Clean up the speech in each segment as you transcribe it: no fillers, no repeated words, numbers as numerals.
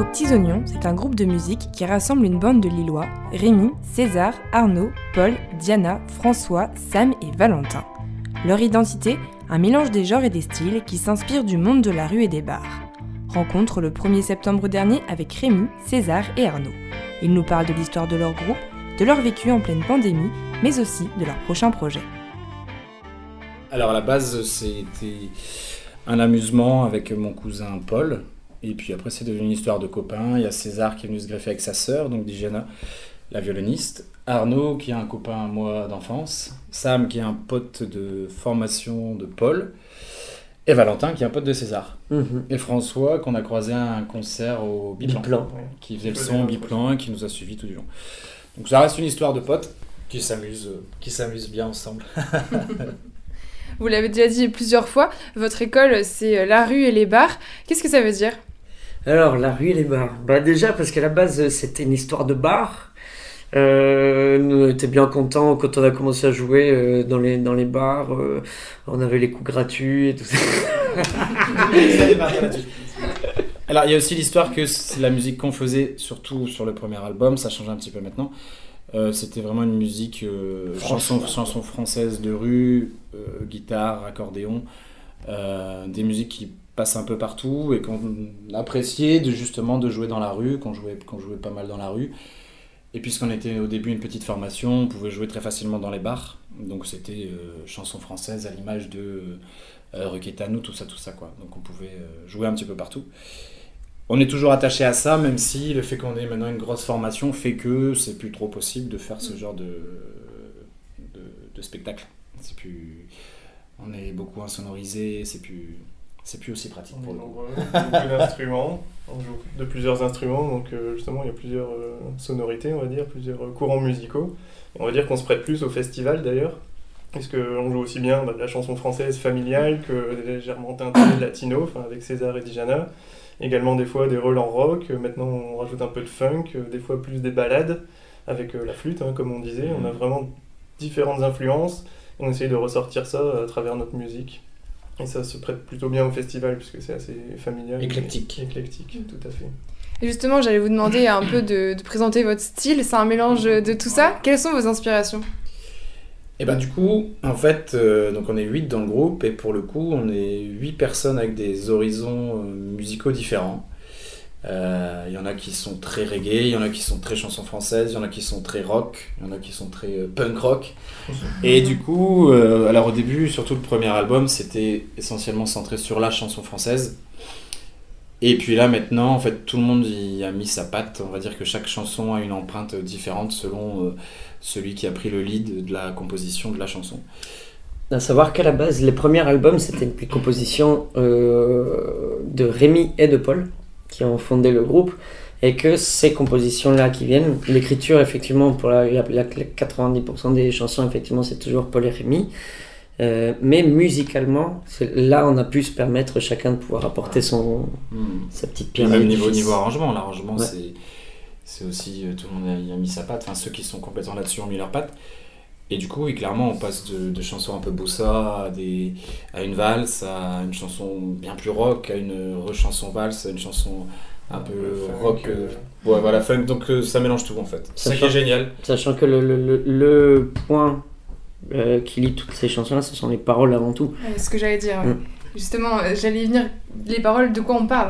Petits Oignons, c'est un groupe de musique qui rassemble une bande de Lillois, Rémi, César, Arnaud, Paul, Diana, François, Sam et Valentin. Leur identité, un mélange des genres et des styles qui s'inspire du monde de la rue et des bars. Rencontre le 1er septembre dernier avec Rémi, César et Arnaud. Ils nous parlent de l'histoire de leur groupe, de leur vécu en pleine pandémie, mais aussi de leur prochain projet. Alors à la base, c'était un amusement avec mon cousin Paul. Et puis après, c'est devenu une histoire de copains. Il y a César qui est venu se greffer avec sa sœur, donc Diana, la violoniste. Arnaud, qui est un copain à moi d'enfance. Sam, qui est un pote de formation de Paul. Et Valentin, qui est un pote de César. Et François, qu'on a croisé à un concert au Biplan. Qui faisait le son Biplan et qui nous a suivis tout du long. Donc ça reste une histoire de potes qui s'amusent bien ensemble. Vous l'avez déjà dit plusieurs fois, votre école, c'est la rue et les bars. Qu'est-ce que ça veut dire ? Alors, la rue et les bars. Déjà, parce qu'à la base, c'était une histoire de bar. Nous, on était bien contents quand on a commencé à jouer dans les bars. On avait les coups gratuits et tout ça. Alors, il y a aussi l'histoire que c'est la musique qu'on faisait, surtout sur le premier album, ça change un petit peu maintenant. C'était vraiment une musique chanson française de rue, guitare, accordéon, des musiques qui passent un peu partout et qu'on appréciait justement de jouer dans la rue, qu'on jouait pas mal dans la rue. Et puisqu'on était au début une petite formation, on pouvait jouer très facilement dans les bars. Donc c'était chansons françaises à l'image de Requetanou, tout ça quoi. Donc on pouvait jouer un petit peu partout. On est toujours attaché à ça, même si le fait qu'on ait maintenant une grosse formation fait que c'est plus trop possible de faire ce genre de spectacle. On est beaucoup insonorisé, c'est plus aussi pratique pour le coup. Beaucoup d'instruments, on joue de plusieurs instruments, donc justement il y a plusieurs sonorités, on va dire, plusieurs courants musicaux. On va dire qu'on se prête plus au festival d'ailleurs, puisqu'on joue aussi bien de la chanson française familiale que légèrement teintée latino, avec César et Diana. Également des fois des rôles en rock, maintenant on rajoute un peu de funk, des fois plus des ballades avec la flûte, comme on disait. On a vraiment différentes influences, on essaye de ressortir ça à travers notre musique. Et ça se prête plutôt bien au festival puisque c'est assez familial. Éclectique, tout à fait. Et justement, j'allais vous demander un peu de présenter votre style, c'est un mélange de tout ça. Quelles sont vos inspirations ? Et du coup, en fait, donc on est 8 dans le groupe et pour le coup, on est 8 personnes avec des horizons musicaux différents. Il y en a qui sont très reggae, il y en a qui sont très chansons françaises, il y en a qui sont très rock, il y en a qui sont très punk rock. Et du coup, alors au début, surtout le premier album, c'était essentiellement centré sur la chanson française. Et puis là maintenant, en fait, tout le monde y a mis sa patte. On va dire que chaque chanson a une empreinte différente selon celui qui a pris le lead de la composition de la chanson. À savoir qu'à la base, les premiers albums, c'était une composition de Rémi et de Paul, qui ont fondé le groupe, et que ces compositions-là qui viennent, l'écriture, effectivement, pour la 90% des chansons, effectivement, c'est toujours Paul et Rémi. Mais musicalement, là on a pu se permettre chacun de pouvoir apporter sa petite pierre. Même niveau arrangement, l'arrangement c'est aussi tout le monde y a mis sa patte, ceux qui sont complètement là-dessus ont mis leur patte. Et du coup, clairement, on passe de chansons un peu bossa à une valse, à une chanson bien plus rock, à une rechanson valse, à une chanson un peu rock, funk. Donc ça mélange tout en fait. C'est ça qui est génial. Sachant que le point qui lit toutes ces chansons-là, ce sont les paroles avant tout. C'est ce que j'allais dire. Justement, j'allais y venir. Les paroles, de quoi on parle ?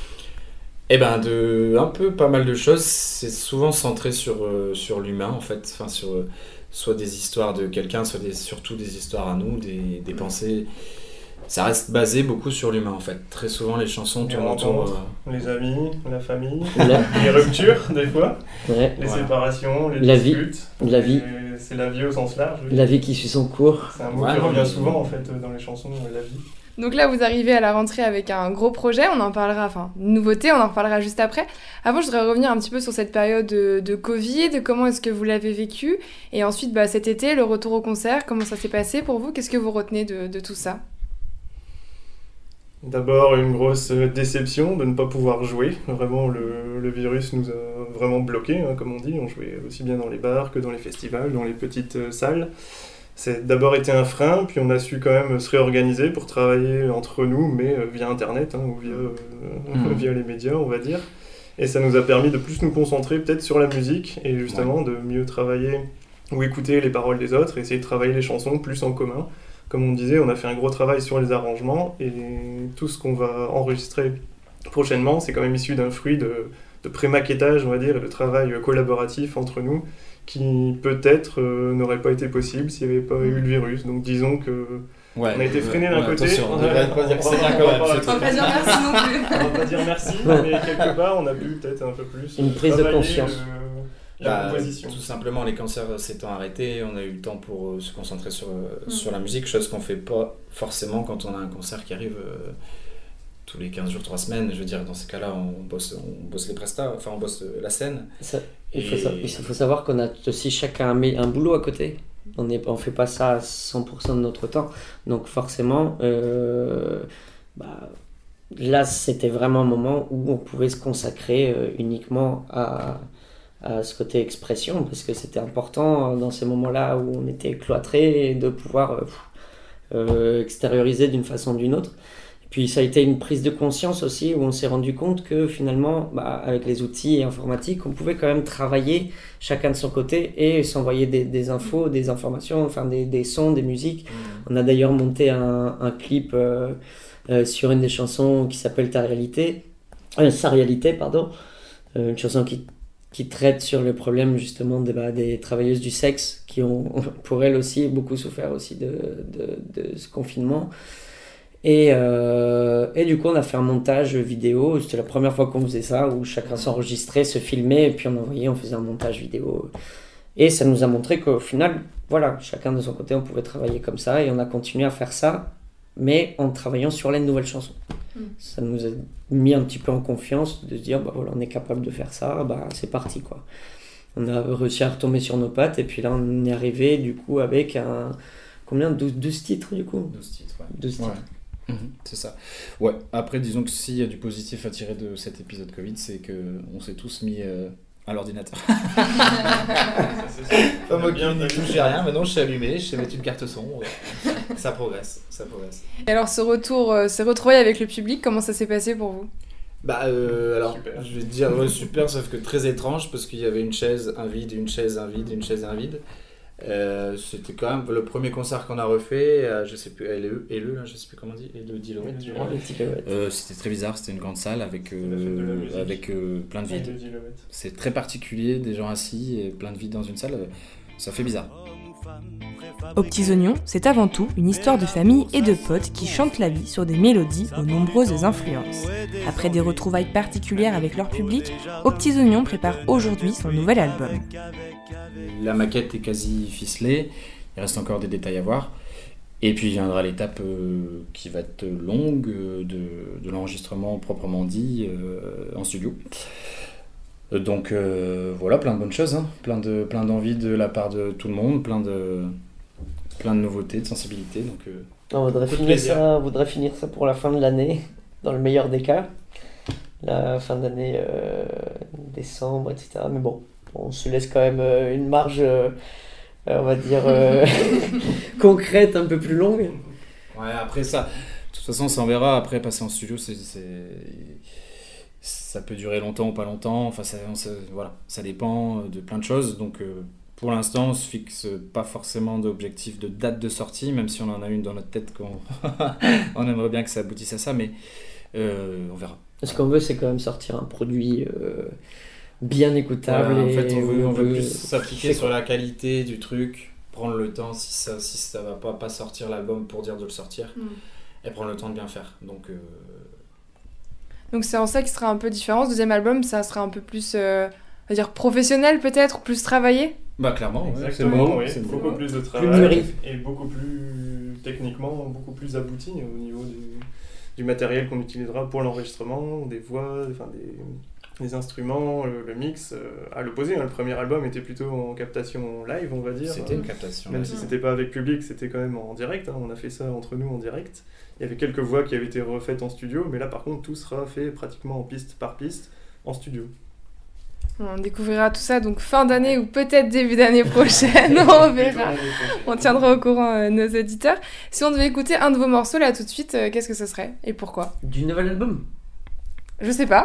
De un peu pas mal de choses. C'est souvent centré sur l'humain en fait, sur soit des histoires de quelqu'un, soit surtout des histoires à nous, des pensées. Ça reste basé beaucoup sur l'humain en fait. Très souvent les chansons tournent autour les amis, la famille, les ruptures des fois, les séparations, les disputes. La vie. C'est la vie au sens large. Oui. La vie qui suit son cours. C'est un mot qui revient souvent en fait dans les chansons, la vie. Donc là, vous arrivez à la rentrée avec un gros projet, on en parlera, une nouveauté, on en reparlera juste après. Avant, je voudrais revenir un petit peu sur cette période de Covid, comment est-ce que vous l'avez vécu ? Et ensuite, cet été, le retour au concert, comment ça s'est passé pour vous ? Qu'est-ce que vous retenez de tout ça ? D'abord, une grosse déception de ne pas pouvoir jouer. Vraiment, le virus nous a vraiment bloqués, comme on dit. On jouait aussi bien dans les bars que dans les festivals, dans les petites salles. C'est d'abord été un frein, puis on a su quand même se réorganiser pour travailler entre nous, mais via Internet, ou via les médias, on va dire. Et ça nous a permis de plus nous concentrer peut-être sur la musique et justement de mieux travailler ou écouter les paroles des autres, et essayer de travailler les chansons plus en commun. Comme on disait, on a fait un gros travail sur les arrangements et tout ce qu'on va enregistrer prochainement, c'est quand même issu d'un fruit de pré-maquettage, on va dire, et de travail collaboratif entre nous qui peut-être n'aurait pas été possible s'il n'y avait pas eu le virus. Donc disons que on a été freiné d'un côté. On ne devrait pas dire que c'est bien quand même. On va pas dire merci non plus. On va pas dire merci, mais quelque part on a pu peut-être un peu plus une prise de conscience. La composition. Tout simplement, les concerts s'étant arrêtés, on a eu le temps pour se concentrer sur la musique, chose qu'on fait pas forcément quand on a un concert qui arrive tous les 15 jours, 3 semaines. Je veux dire, dans ces cas-là, on bosse les prestats, enfin on bosse la scène. Il faut savoir qu'on a aussi chacun un boulot à côté. On fait pas ça à 100% de notre temps. Donc forcément, là, c'était vraiment un moment où on pouvait se consacrer uniquement à ce côté expression, parce que c'était important dans ces moments-là où on était cloîtrés et de pouvoir extérioriser d'une façon ou d'une autre. Et puis ça a été une prise de conscience aussi où on s'est rendu compte que finalement, avec les outils informatiques, on pouvait quand même travailler chacun de son côté et s'envoyer des infos, des informations, enfin des sons, des musiques. On a d'ailleurs monté un clip sur une des chansons qui s'appelle Sa réalité, pardon, une chanson qui traite sur le problème justement des travailleuses du sexe qui ont pour elles aussi beaucoup souffert aussi de ce confinement. Et du coup on a fait un montage vidéo, c'était la première fois qu'on faisait ça, où chacun s'enregistrait, se filmait et puis on faisait un montage vidéo. Et ça nous a montré qu'au final, voilà, chacun de son côté on pouvait travailler comme ça, et on a continué à faire ça, mais en travaillant sur les nouvelles chansons. Ça nous a mis un petit peu en confiance de se dire voilà, on est capable de faire ça, c'est parti quoi. On a réussi à retomber sur nos pattes, et puis là on est arrivé du coup avec 12 titres du coup. 12 titres, ouais. 12 titres. Ouais. C'est ça. Ouais, après disons que s'il y a du positif à tirer de cet épisode Covid, c'est qu'on s'est tous mis à l'ordinateur. Pas moi qui n'y touche rien, maintenant je sais allumer, je sais mettre une carte son, ça progresse. Et alors ce retour, ces retrouvailles avec le public, comment ça s'est passé pour vous ? Alors, super. je vais te dire super, sauf que très étrange, parce qu'il y avait une chaise, un vide, une chaise, un vide, une chaise, un vide. C'était quand même le premier concert qu'on a refait, je sais plus, je sais plus comment on dit, c'était très bizarre, c'était une grande salle avec plein de vide. C'est très particulier, des gens assis et plein de vide dans une salle, ça fait bizarre. Aux Petits Oignons, c'est avant tout une histoire de famille et de potes qui chantent la vie sur des mélodies aux nombreuses influences. Après des retrouvailles particulières avec leur public, Aux Petits Oignons prépare aujourd'hui son nouvel album. La maquette est quasi ficelée, il reste encore des détails à voir. Et puis viendra l'étape qui va être longue de l'enregistrement proprement dit en studio. Donc voilà, plein de bonnes choses, hein. plein d'envie de la part de tout le monde, plein de nouveautés, de sensibilité. Donc, on voudrait finir ça pour la fin de l'année, dans le meilleur des cas. La fin d'année, décembre, etc. Mais bon, on se laisse quand même une marge, on va dire, concrète, un peu plus longue. Ouais, après ça, de toute façon, ça on verra. Après, passer en studio, ça peut durer longtemps ou pas longtemps. Enfin, ça dépend de plein de choses. Donc, pour l'instant, on se fixe pas forcément d'objectif de date de sortie, même si on en a une dans notre tête on aimerait bien que ça aboutisse à ça, mais on verra. Ce qu'on veut, c'est quand même sortir un produit bien écoutable. Voilà, en fait, on veut plus s'appliquer sur la qualité du truc, prendre le temps, si ça va pas sortir l'album pour dire de le sortir, et prendre le temps de bien faire. Donc c'est en ça qui sera un peu différent. Ce deuxième album, ça sera un peu plus, on va dire, professionnel peut-être, plus travaillé. Clairement, exactement, ouais, c'est beaucoup plus de travail, plus mûri. Et beaucoup plus techniquement, beaucoup plus abouti au niveau du matériel qu'on utilisera pour l'enregistrement, des voix, des instruments, le mix. À l'opposé, le premier album était plutôt en captation live, on va dire. C'était une captation. Même si c'était pas avec public, c'était quand même en direct. On a fait ça entre nous en direct. Il y avait quelques voix qui avaient été refaites en studio, mais là par contre tout sera fait pratiquement en piste par piste en studio. On découvrira tout ça donc fin d'année ou peut-être début d'année prochaine, on verra. On tiendra au courant nos auditeurs. Si on devait écouter un de vos morceaux là tout de suite, qu'est-ce que ce serait et pourquoi ? Du nouvel album ? Je sais pas.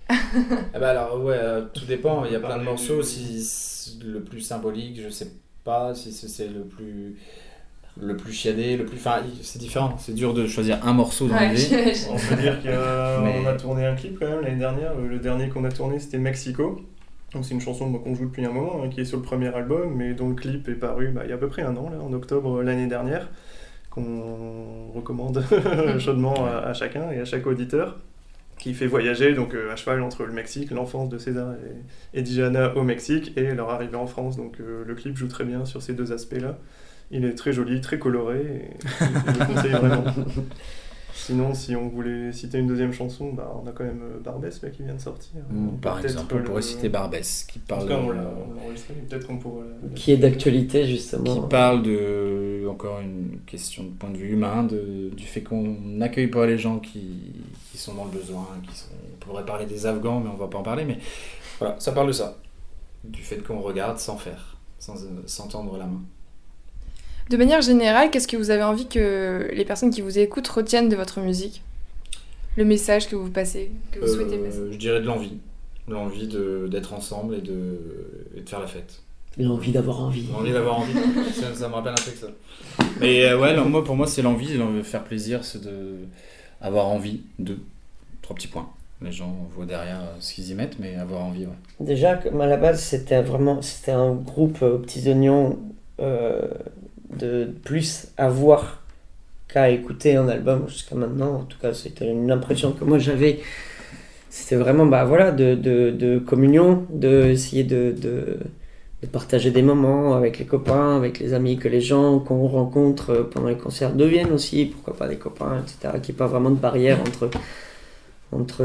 Ah bah alors ouais, tout dépend, il y a plein de morceaux, si le plus symbolique, je sais pas si c'est le plus chiadé, enfin c'est différent, c'est dur de choisir un morceau dans Ouais, l'idée. j'imagine. On peut dire Mais- qu'on a tourné un clip quand même l'année dernière. Le dernier qu'on a tourné, c'était Mexico. Donc c'est une chanson qu'on joue depuis un moment, qui est sur le premier album, mais dont le clip est paru il y a à peu près un an, là, en octobre l'année dernière, qu'on recommande chaudement à chacun et à chaque auditeur, qui fait voyager donc à cheval entre le Mexique, l'enfance de César et Diana au Mexique, et leur arrivée en France. Donc le clip joue très bien sur ces deux aspects-là. Il est très joli, très coloré, et je le conseille vraiment. Sinon, si on voulait citer une deuxième chanson, on a quand même Barbès là, qui vient de sortir. Par Peut-être exemple, on pourrait citer Barbès, qui En parle tout cas, on l'a enregistré, peut-être qu'on pourrait... Qui est d'actualité, justement. qui parle de, encore une question de point de vue humain, du fait qu'on n'accueille pas les gens qui sont dans le besoin, on pourrait parler des Afghans, mais on va pas en parler, mais voilà, ça parle de ça. Du fait qu'on regarde sans faire, sans tendre la main. De manière générale, qu'est-ce que vous avez envie que les personnes qui vous écoutent retiennent de votre musique ? Le message que vous passez, que vous souhaitez passer ? Je dirais de l'envie. L'envie d'être ensemble et de faire la fête. L'envie d'avoir envie. L'envie d'avoir envie. Ça me rappelle un truc, ça. Mais ouais, pour moi, c'est l'envie de faire plaisir, c'est avoir envie de... 3 petits points. Les gens voient derrière ce qu'ils y mettent, mais avoir envie, ouais. Déjà, comme à la base, c'était un groupe Petits Oignons de plus à voir qu'à écouter un album jusqu'à maintenant. En tout cas, c'était une impression que moi j'avais. C'était vraiment de communion, d'essayer de partager des moments avec les copains, avec les amis, que les gens qu'on rencontre pendant les concerts deviennent aussi, pourquoi pas des copains, etc. Qu'il n'y ait pas vraiment de barrière entre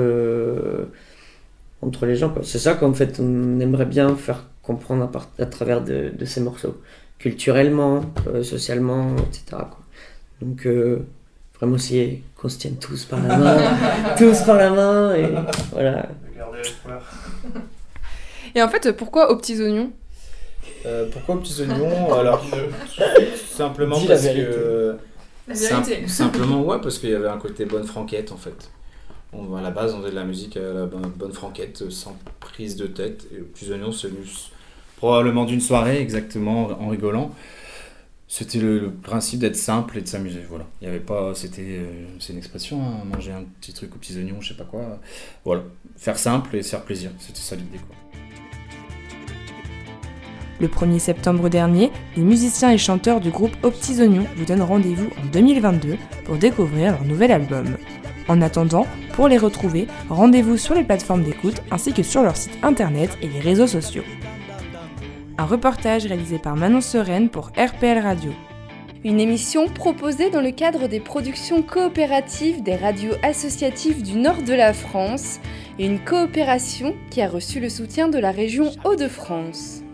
les gens, quoi. C'est ça qu'en fait on aimerait bien faire comprendre à travers de ces morceaux, culturellement, socialement, etc., quoi. Donc vraiment essayer qu'on se tienne tous par la main, et voilà. De garder l'espoir. Et en fait, pourquoi aux petits oignons ? Pourquoi petits oignons? Alors, simplement Dis la parce vérité. que... La vérité. Simplement, ouais, parce qu'il y avait un côté bonne franquette, en fait. À la base, on faisait de la musique à la bonne franquette, sans prise de tête. Et aux petits oignons, c'est venu probablement d'une soirée, exactement, en rigolant. C'était le principe d'être simple et de s'amuser, voilà. Il y avait pas... c'est une expression, hein, manger un petit truc aux petits oignons, je sais pas quoi. Voilà. Faire simple et se faire plaisir, c'était ça l'idée, quoi. Le 1er septembre dernier, les musiciens et chanteurs du groupe Aux Petits Oignons vous donnent rendez-vous en 2022 pour découvrir leur nouvel album. En attendant, pour les retrouver, rendez-vous sur les plateformes d'écoute ainsi que sur leur site internet et les réseaux sociaux. Un reportage réalisé par Manon Sereine pour RPL Radio. Une émission proposée dans le cadre des productions coopératives des radios associatives du nord de la France et une coopération qui a reçu le soutien de la région Hauts-de-France.